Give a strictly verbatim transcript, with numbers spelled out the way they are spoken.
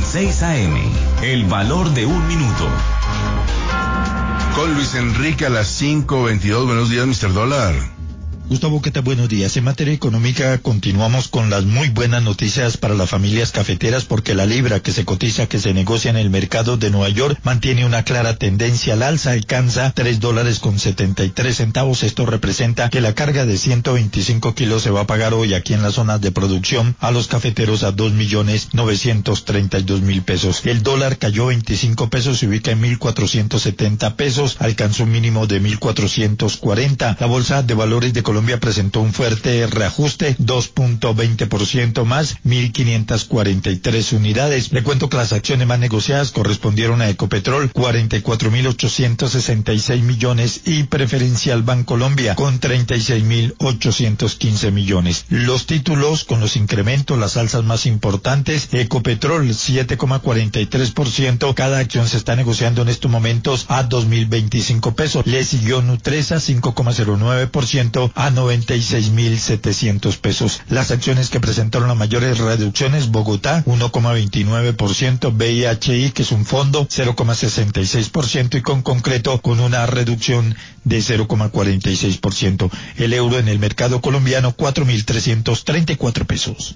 seis A M, el valor de un minuto. Con Luis Enrique a las cinco veintidós. Buenos días, mister Dólar. Gustavo, ¿qué tal? Buenos días. En materia económica continuamos con las muy buenas noticias para las familias cafeteras, porque la libra que se cotiza, que se negocia en el mercado de Nueva York, mantiene una clara tendencia al alza, alcanza tres dólares con setenta y tres centavos. Esto representa que la carga de ciento veinticinco kilos se va a pagar hoy aquí en las zonas de producción a los cafeteros a dos millones novecientos treinta y dos mil pesos. El dólar cayó veinticinco pesos, se ubica en mil cuatrocientos setenta pesos, alcanzó un mínimo de mil cuatrocientos cuarenta. La bolsa de valores de Colombia Colombia presentó un fuerte reajuste, dos punto veinte por ciento más, mil quinientas cuarenta y tres unidades. Le cuento que las acciones más negociadas correspondieron a Ecopetrol, cuarenta y cuatro mil ochocientos sesenta y seis millones, y Preferencial Bancolombia, con treinta y seis mil ochocientos quince millones. Los títulos con los incrementos, las alzas más importantes: Ecopetrol, siete coma cuarenta y tres por ciento, cada acción se está negociando en estos momentos a dos mil veinticinco pesos. Le siguió Nutresa, cinco coma cero nueve por ciento, a noventa y seis mil setecientos pesos. Las acciones que presentaron las mayores reducciones: Bogotá, uno coma veintinueve por ciento, B I H I, que es un fondo, cero coma sesenta y seis por ciento, y con Concreto con una reducción de cero coma cuarenta y seis por ciento. El euro en el mercado colombiano, cuatro mil trescientos treinta y cuatro pesos.